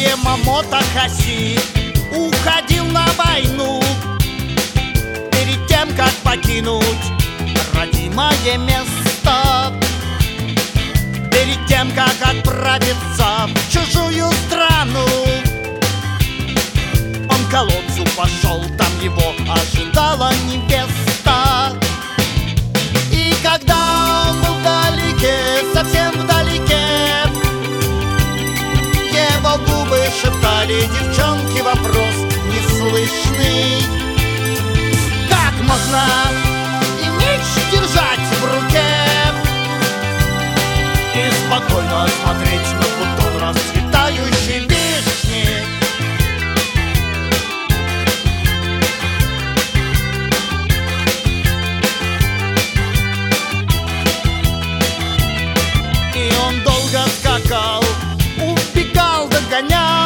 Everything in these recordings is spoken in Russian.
Ямамото Хаси уходил на войну перед тем, как покинуть родимое место, перед тем, как отправиться в чужую страну. Он к колодцу пошел, там его ожидала невеста. И когда он был вдалеке, совсем вдалеке, его губы шептали девчонки вопрос неслышный: как можно и меч держать в руке и спокойно смотреть на бутон расцветающей вишни? И он долго скакал, убегал, догонял,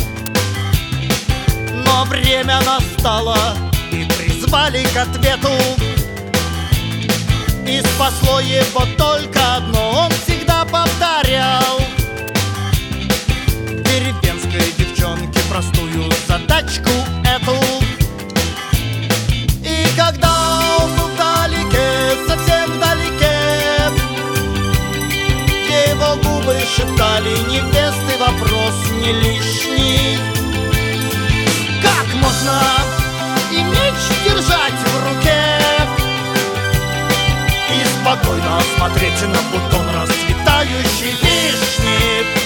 но время настало, и призвали к ответу. И спасло его только одно, он всегда повторял деревенской девчонке простую задачку эту. И когда он был вдалеке, совсем вдалеке, его губы шептали невесты вопрос не лишний: как можно и меч держать в руке и спокойно смотреть на бутон расцветающей вишни?